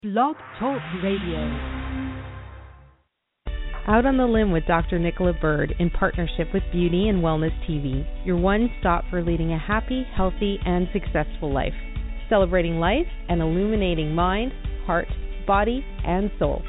Blog Talk Radio. Out on the Limb with Dr. Nicola Bird in partnership with Beauty and Wellness TV, your one stop for leading a happy, healthy, and successful life. Celebrating life and illuminating mind, heart, body, and soul.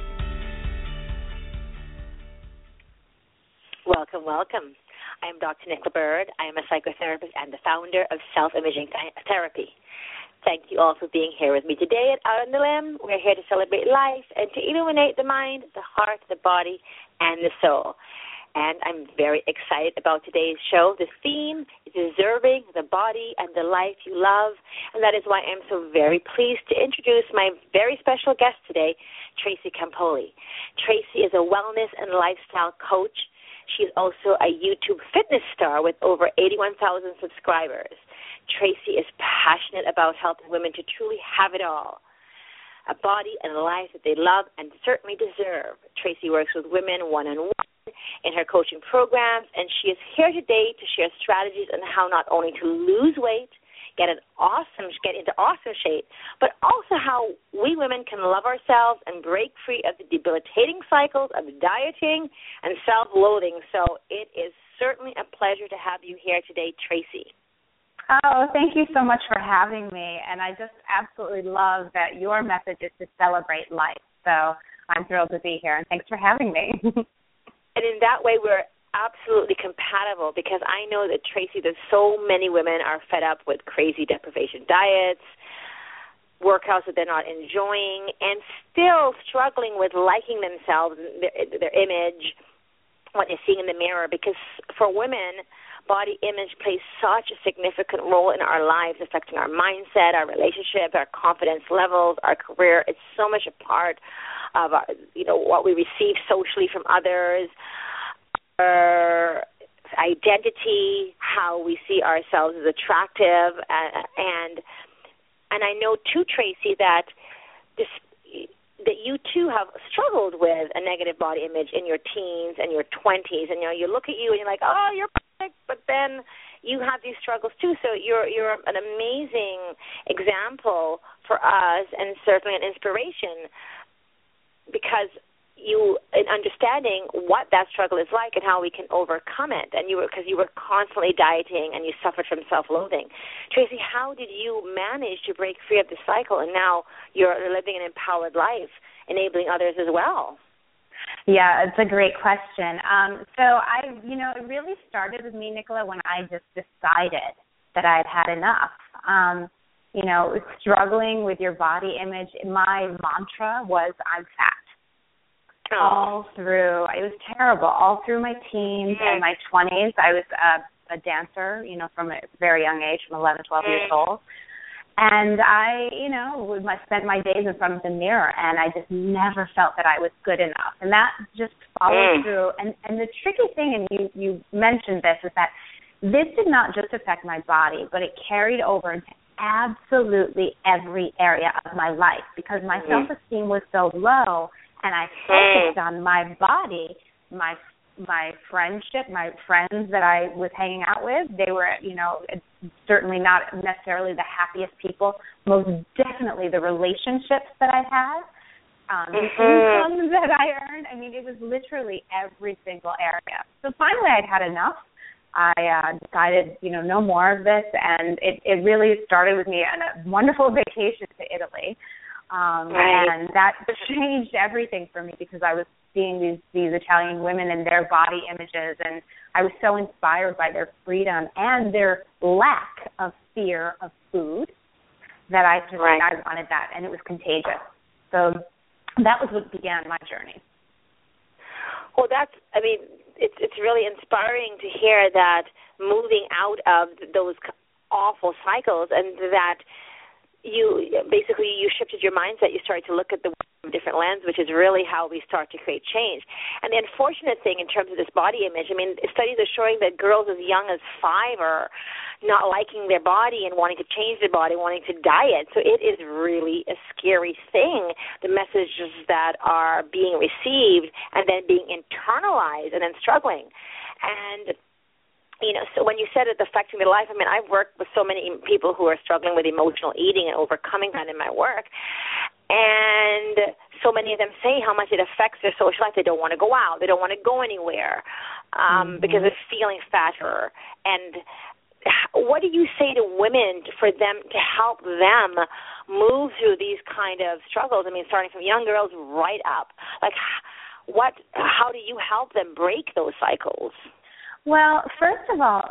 Welcome, welcome. I am Dr. Nicola Bird. I am a psychotherapist and the founder of Self-Imaging Therapy. Thank you all for being here with me today at Out on the Limb. We're here to celebrate life and to illuminate the mind, the heart, the body, and the soul. And I'm very excited about today's show. The theme is deserving the body and the life you love. And that is why I'm so very pleased to introduce my very special guest today, Tracy Campoli. Tracy is a wellness and lifestyle coach. She is also a YouTube fitness star with over 81,000 subscribers. Tracy is passionate about helping women to truly have it all, a body and a life that they love and certainly deserve. Tracy works with women one-on-one in her coaching programs, and she is here today to share strategies on how not only to lose weight, get into awesome shape, but also how we women can love ourselves and break free of the debilitating cycles of dieting and self-loathing. So it is certainly a pleasure to have you here today, Tracy. Oh, thank you so much for having me, and I just absolutely love that your message is to celebrate life. So I'm thrilled to be here, and thanks for having me. And in that way, we're absolutely compatible because I know that, Tracy, that so many women are fed up with crazy deprivation diets, workouts that they're not enjoying, and still struggling with liking themselves, their image, what they're seeing in the mirror, because for women, body image plays such a significant role in our lives, affecting our mindset, our relationship, our confidence levels, our career. It's so much a part of our, what we receive socially from others, our identity, how we see ourselves as attractive, and I know too, Tracy, that you too have struggled with a negative body image in your teens and your 20s, and you look at you and you're like, oh, you're perfect, but then you have these struggles too. So you're an amazing example for us, and certainly an inspiration, because you in understanding what that struggle is like and how we can overcome it, and because you were constantly dieting and you suffered from self-loathing. Tracy, how did you manage to break free of the cycle, and now you're living an empowered life, enabling others as well? Yeah, it's a great question. It really started with me, Nicola, when I just decided that I had had enough. Struggling with your body image, my mantra was, I'm fat. All through, it was terrible, all through my teens and my 20s. I was a dancer, from a very young age, from 11, 12 years old. And I, spent my days in front of the mirror, and I just never felt that I was good enough. And that just followed through. And the tricky thing, and you mentioned this, is that this did not just affect my body, but it carried over into absolutely every area of my life, because my self-esteem was so low. And I focused on my body, my friendship, my friends that I was hanging out with. They were, certainly not necessarily the happiest people. Most definitely the relationships that I had, the income that I earned. I mean, it was literally every single area. So finally I'd had enough. I decided, no more of this. And it really started with me on a wonderful vacation to Italy. And that changed everything for me, because I was seeing these Italian women and their body images, and I was so inspired by their freedom and their lack of fear of food that I wanted that, and it was contagious. So that was what began my journey. Well, it's really inspiring to hear that, moving out of those awful cycles, and that you shifted your mindset. You started to look at the world from a different lens, which is really how we start to create change. And the unfortunate thing in terms of this body image, studies are showing that girls as young as 5 are not liking their body and wanting to change their body, wanting to diet. So it is really a scary thing, the messages that are being received and then being internalized and then struggling. And so when you said it's affecting their life, I've worked with so many people who are struggling with emotional eating and overcoming that in my work. And so many of them say how much it affects their social life. They don't want to go out. They don't want to go anywhere because they're feeling fatter. And what do you say to women for them to help them move through these kind of struggles? I mean, starting from young girls right up. Like, how do you help them break those cycles? Well, first of all,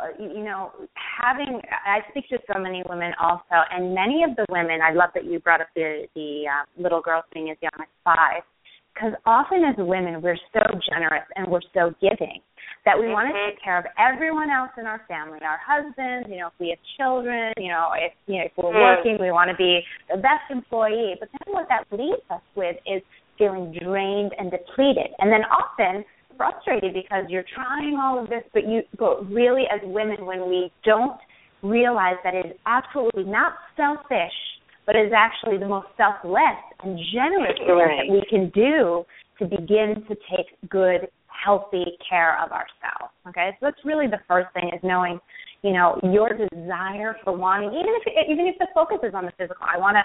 I speak to so many women also, and many of the women, I love that you brought up the little girls being as young as 5, because often as women we're so generous and we're so giving that we want to take care of everyone else in our family, our husbands, if we have children, if we're working, we want to be the best employee. But then what that leaves us with is feeling drained and depleted, and then often frustrated because you're trying all of this, but really as women, when we don't realize that it is absolutely not selfish, but is actually the most selfless and generous thing that we can do to begin to take good, healthy care of ourselves. Okay, so that's really the first thing, is knowing, your desire for wanting, even if the focus is on the physical. I want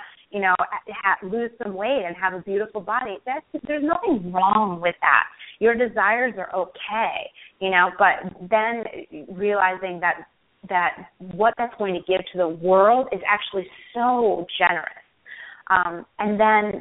to, lose some weight and have a beautiful body. There's nothing wrong with that. Your desires are okay, but then realizing that what that's going to give to the world is actually so generous. And then,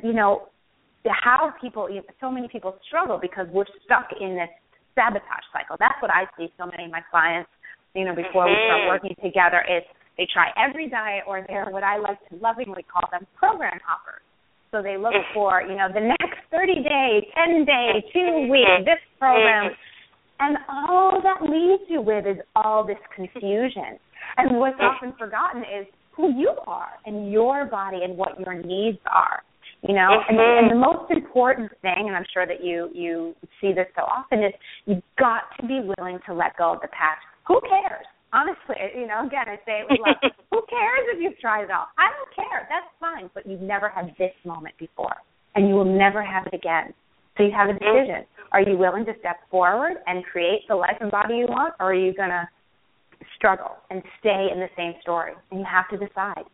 how people, so many people struggle because we're stuck in this sabotage cycle. That's what I see so many of my clients, before we start working together, is they try every diet, or they're what I like to lovingly call them program hoppers. So they look for, the next 30-day, 10-day, 2-week, this program. And all that leaves you with is all this confusion. And what's often forgotten is who you are and your body and what your needs are. And the most important thing, and I'm sure that you see this so often, is you've got to be willing to let go of the past. Who cares? Honestly, again, I say it with love. Who cares if you've tried it all? I don't care. That's fine. But you've never had this moment before, and you will never have it again. So you have a decision. Are you willing to step forward and create the life and body you want, or are you going to struggle and stay in the same story? And you have to decide.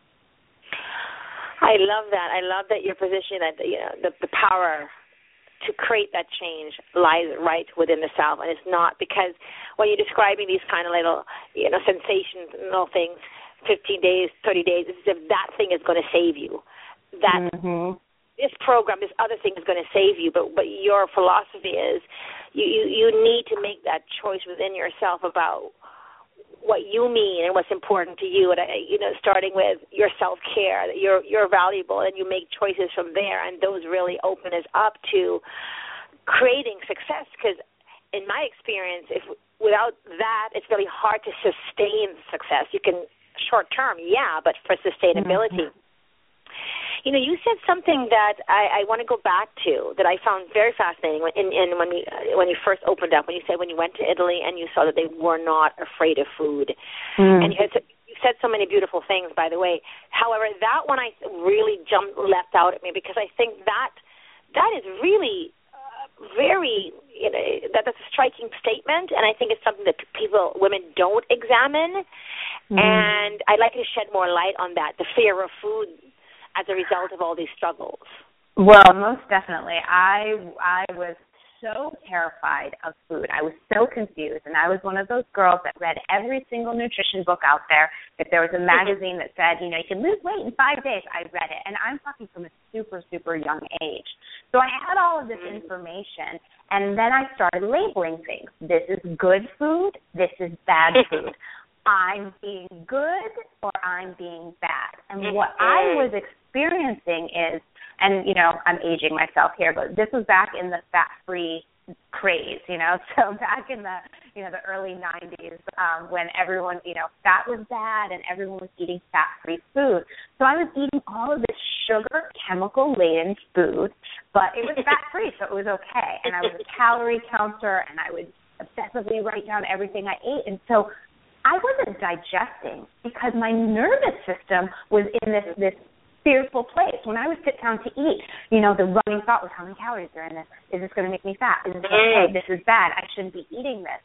I love that. I love that your position, that the power to create that change lies right within the self, and it's not because when you're describing these kind of little, sensational things, 15 days, 30 days, it's as if that thing is going to save you. That this program, this other thing is going to save you, but your philosophy is you need to make that choice within yourself about what you mean and what's important to you, and starting with your self-care, that you're valuable, and you make choices from there, and those really open us up to creating success. Because in my experience, without that, it's really hard to sustain success. You can short-term, but for sustainability. You said something that I want to go back to that I found very fascinating when you first opened up, when you said when you went to Italy and you saw that they were not afraid of food. And you said so many beautiful things, by the way. However, that one I really leapt out at me, because I think that is really very, that's a striking statement, and I think it's something that women don't examine. And I'd like to shed more light on that, the fear of food as a result of all these struggles. Well, most definitely. I was so terrified of food. I was so confused, and I was one of those girls that read every single nutrition book out there. If there was a magazine that said, you can lose weight in 5 days, I read it. And I'm talking from a super, super young age. So I had all of this information, and then I started labeling things. This is good food. This is bad food. I'm being good or I'm being bad. And what I was experiencing is, and, I'm aging myself here, but this was back in the fat-free craze, so back in the, the early 90s when everyone, fat was bad and everyone was eating fat-free food. So I was eating all of this sugar, chemical-laden food, but it was fat-free, so it was okay. And I was a calorie counter, and I would obsessively write down everything I ate. And so I wasn't digesting because my nervous system was in this fearful place. When I would sit down to eat, the running thought was, how many calories are in this? Is this going to make me fat? Is this okay? This is bad. I shouldn't be eating this.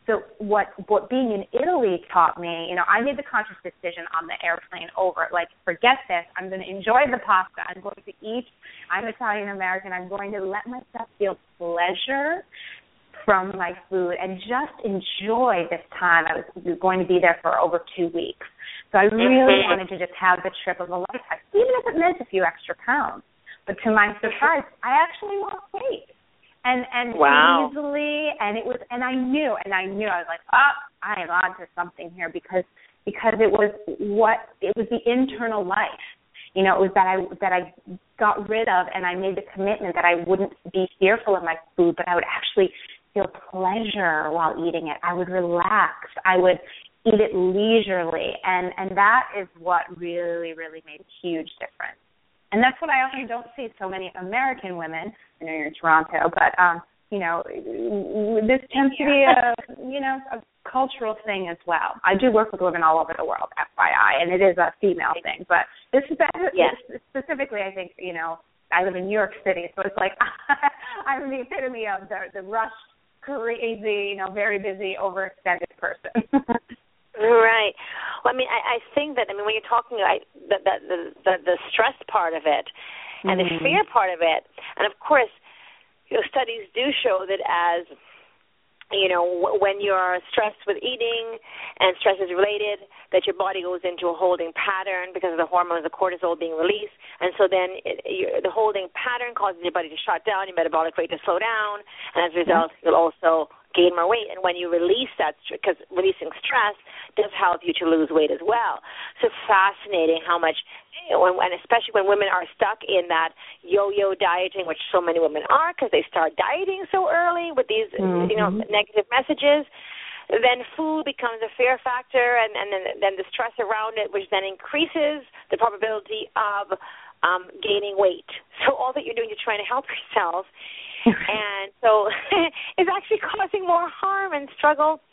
So what being in Italy taught me, you know, I made the conscious decision on the airplane over, like, forget this. I'm going to enjoy the pasta. I'm going to eat. I'm Italian American. I'm going to let myself feel pleasure from my food and just enjoy this time. I was going to be there for over 2 weeks. So I really wanted to just have the trip of a lifetime, even if it meant a few extra pounds. But to my surprise, I actually lost weight. And wow. easily, and it was, and I knew, I was like, oh, I am on to something here because it was the internal life, you know, it was that I got rid of, and I made the commitment that I wouldn't be fearful of my food, but I would actually feel pleasure while eating it. I would relax. I would eat it leisurely, and that is what really, really made a huge difference. And that's what I often don't see so many American women. I know you're in Toronto, but, you know, this tends to be a cultural thing as well. I do work with women all over the world, FYI, and it is a female thing. But this is specifically, I think, you know, I live in New York City, so it's like I'm the epitome of the rushed, crazy, you know, very busy, overextended person. Right. Well, I mean, I think that, when you're talking, the stress part of it and the fear part of it, and of course, you know, studies do show that as, you know, when you're stressed with eating and stress is related, that your body goes into a holding pattern because of the hormones, the cortisol being released, and so then the holding pattern causes your body to shut down, your metabolic rate to slow down, and as a result, you'll also gain more weight. And when you release that, because releasing stress does help you to lose weight as well. So fascinating how much, and especially when women are stuck in that yo-yo dieting, which so many women are because they start dieting so early with these, you know, negative messages, then food becomes a fear factor, and then the stress around it, which then increases the probability of gaining weight. So all that you're doing, you're trying to help yourself, and so it's actually causing more harm and struggle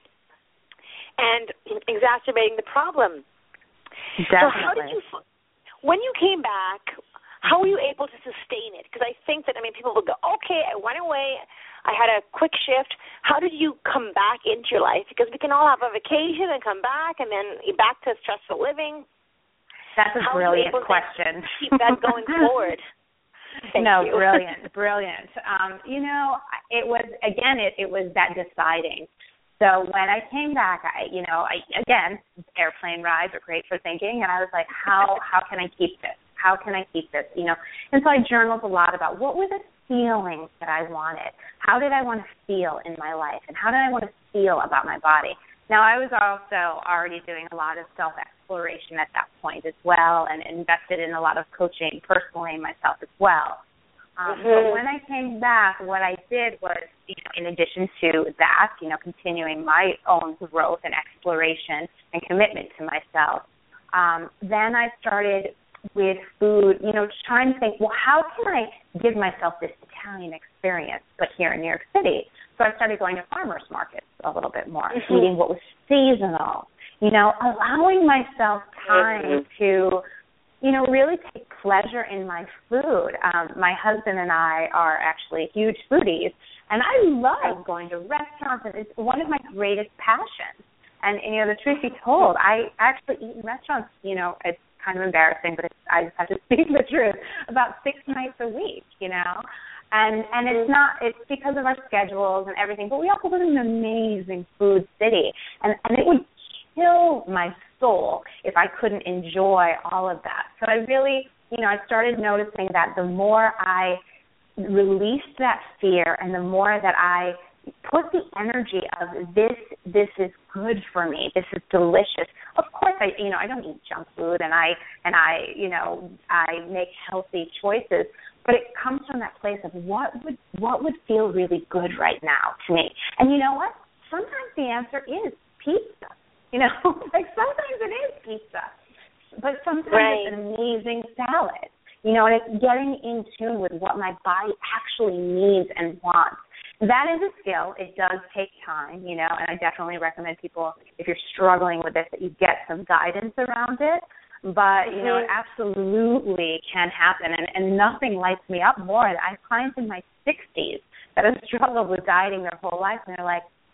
and exacerbating the problem. Definitely. So how did you, when you came back, how were you able to sustain it? Because I think that, people will go, okay, I went away, I had a quick shift. How did you come back into your life? Because we can all have a vacation and come back, and then you're back to stressful living. That's a brilliant question. Keep that going forward. Thank you. Brilliant. You know, it was, again, it was that deciding. So when I came back, again, airplane rides are great for thinking, and I was like, how can I keep this? How can I keep this? You know, and so I journaled a lot about what were the feelings that I wanted. How did I want to feel in my life, and how did I want to feel about my body? Now, I was also already doing a lot of self-exploration at that point as well, and invested in a lot of coaching personally myself as well. But when I came back, what I did was, in addition to that, continuing my own growth and exploration and commitment to myself, then I started with food, trying to think, well, how can I give myself this Italian experience, but here in New York City? So I started going to farmers markets a little bit more, eating what was seasonal, allowing myself time to, really take pleasure in my food. My husband and I are actually huge foodies, and I love going to restaurants, and it's one of my greatest passions. And the truth be told, I actually eat in restaurants, it's kind of embarrassing, but I just have to speak the truth, about 6 nights a week, And it's because of our schedules and everything, but we also live in an amazing food city, and it would kill my soul if I couldn't enjoy all of that. So I really, I started noticing that the more I released that fear and the more that I put the energy of this is good for me, this is delicious. Of course, I don't eat junk food, and I make healthy choices, but it comes from that place of what would feel really good right now to me. And you know what? Sometimes the answer is pizza. Sometimes it is pizza, but sometimes it's an amazing salad. And it's getting in tune with what my body actually needs and wants. That is a skill. It does take time, and I definitely recommend people, if you're struggling with this, that you get some guidance around it. But, it absolutely can happen, and nothing lights me up more. I have clients in my 60s that have struggled with dieting their whole life, and they're like,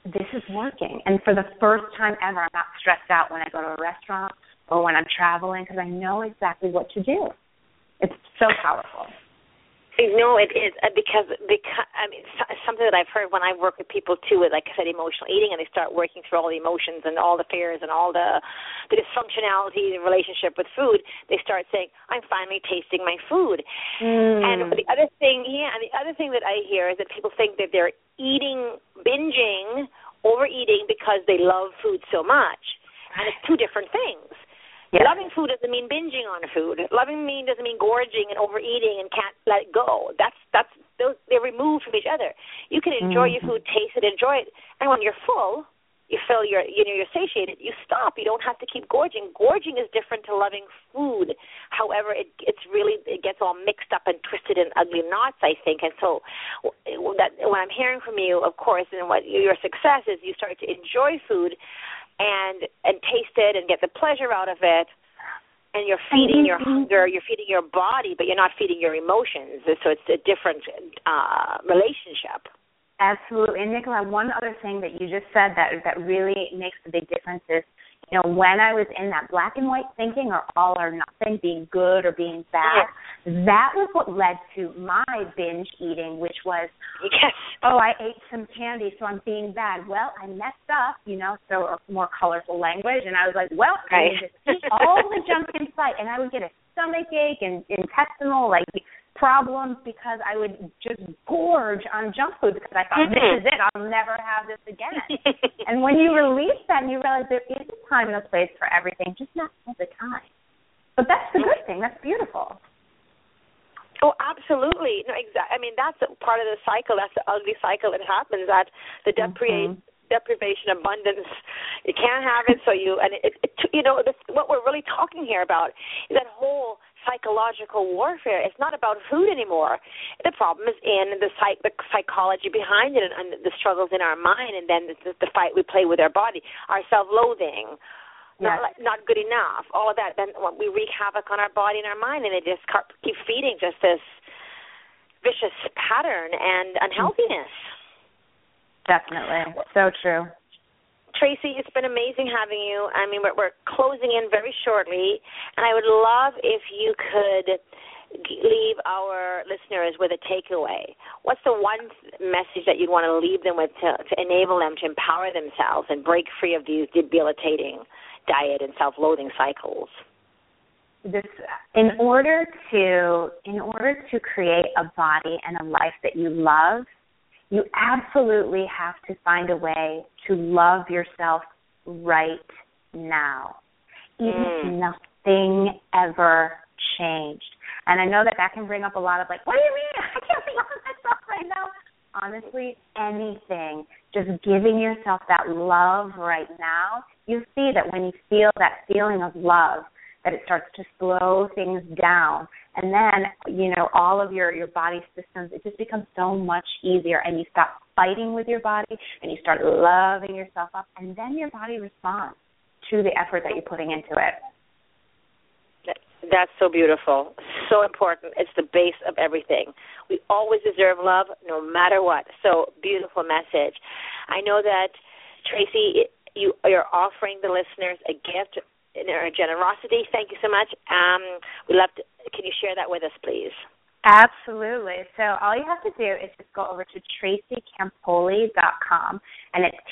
this is working. And for the first time ever, I'm not stressed out when I go to a restaurant or when I'm traveling because I know exactly what to do. It's so powerful. No, it is because I mean, it's something that I've heard when I work with people too, with, like I said, emotional eating, and they start working through all the emotions and all the fears and all the dysfunctionality in relationship with food. They start saying, "I'm finally tasting my food." And the other thing, that I hear is that people think that they're binging, overeating because they love food so much, and it's two different things. Yeah. Loving food doesn't mean binging on food. Loving me doesn't mean gorging and overeating and can't let it go. They're removed from each other. You can enjoy your food, taste it, enjoy it, and when you're full, you feel you're satiated. You stop. You don't have to keep gorging. Gorging is different to loving food. However, it gets all mixed up and twisted in ugly knots, I think. And so, that what I'm hearing from you, of course, and what your success is, you start to enjoy food. And taste it and get the pleasure out of it, and you're feeding your hunger, you're feeding your body, but you're not feeding your emotions. So it's a different relationship. Absolutely. And Nicola, one other thing that you just said that really makes a big difference is, when I was in that black and white thinking, or all or nothing, being good or being bad, that was what led to my binge eating, which was, I ate some candy, so I'm being bad. Well, I messed up, so more colorful language, and I was like, well, I need to eat all the junk in sight, and I would get a stomach ache and intestinal, problems because I would just gorge on junk food because I thought, this is it, I'll never have this again. And when you release that and you realize there is a time and a place for everything, just not all the time. But that's the good thing. That's beautiful. Oh, absolutely. No, exactly. I mean, that's part of the cycle. That's the ugly cycle that happens, that the deprivation, abundance, you can't have it, so what we're really talking here about is that whole psychological warfare. It's not about food anymore. The problem is in the psychology behind it, and the struggles in our mind, and then the fight we play with our body, our self-loathing, not good enough, all of that. Then we wreak havoc on our body and our mind, and it just keep feeding just this vicious pattern and unhealthiness. Definitely. So true. Tracy, it's been amazing having you. I mean, we're closing in very shortly, and I would love if you could leave our listeners with a takeaway. What's the one message that you'd want to leave them with to enable them to empower themselves and break free of these debilitating diet and self-loathing cycles? In order to create a body and a life that you love, you absolutely have to find a way to love yourself right now, even if nothing ever changed. And I know that can bring up a lot of what do you mean? I can't love myself right now. Honestly, anything, just giving yourself that love right now, you see that when you feel that feeling of love, that it starts to slow things down. And then, all of your body systems, it just becomes so much easier, and you stop fighting with your body, and you start loving yourself up, and then your body responds to the effort that you're putting into it. That's so beautiful, so important. It's the base of everything. We always deserve love no matter what. So beautiful message. I know that, Tracy, you're offering the listeners a gift in our generosity. Thank you so much. Can you share that with us, please? Absolutely. So all you have to do is just go over to TracyCampoli.com, and it's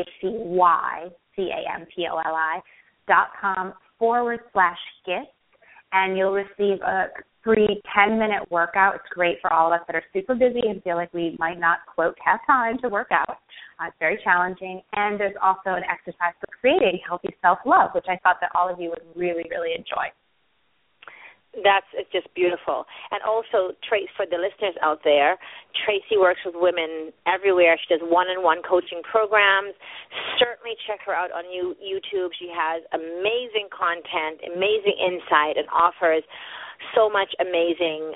TracyCampoli.com/gift, and you'll receive a free 10-minute workout. It's great for all of us that are super busy and feel like we might not, quote, have time to work out. It's very challenging. And there's also an exercise for creating healthy self-love, which I thought that all of you would really, really enjoy. It's just beautiful. And also, for the listeners out there, Tracy works with women everywhere. She does one-on-one coaching programs. Certainly check her out on YouTube. She has amazing content, amazing insight, and offers so much amazing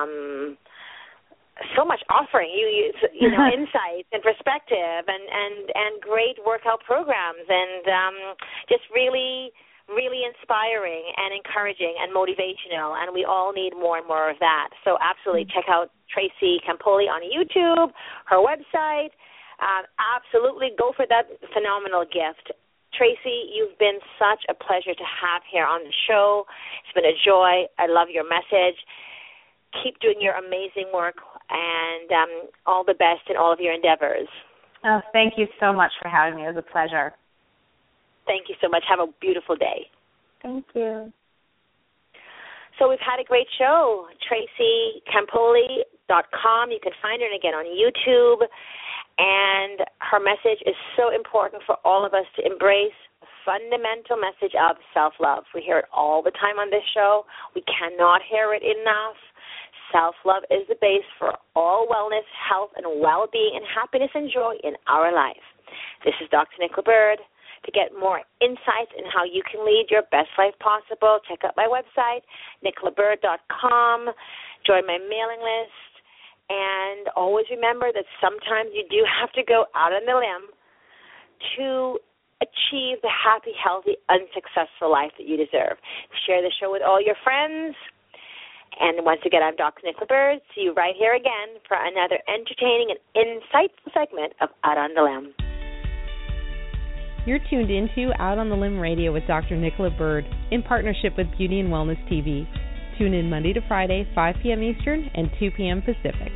so much offering you know insights and perspective and great workout programs, and just really inspiring and encouraging and motivational, and we all need more and more of that. So absolutely check out Tracy Campoli on YouTube, her website. Absolutely go for that phenomenal gift. Tracy, you've been such a pleasure to have here on the show. It's been a joy. I love your message. Keep doing your amazing work, and all the best in all of your endeavors. Oh, thank you so much for having me. It was a pleasure. Thank you so much. Have a beautiful day. Thank you. So we've had a great show. TracyCampoli.com. You can find her again on YouTube. And her message is so important for all of us to embrace the fundamental message of self-love. We hear it all the time on this show. We cannot hear it enough. Self-love is the base for all wellness, health, and well-being, and happiness and joy in our life. This is Dr. Nicola Bird. To get more insights in how you can lead your best life possible, check out my website, nicolabird.com. Join my mailing list. And always remember that sometimes you do have to go out on the limb to achieve the happy, healthy, unsuccessful life that you deserve. Share the show with all your friends. And once again, I'm Dr. Nicola Bird. See you right here again for another entertaining and insightful segment of Out on the Limb. You're tuned into Out on the Limb Radio with Dr. Nicola Bird in partnership with Beauty and Wellness TV. Tune in Monday to Friday, 5 p.m. Eastern and 2 p.m. Pacific.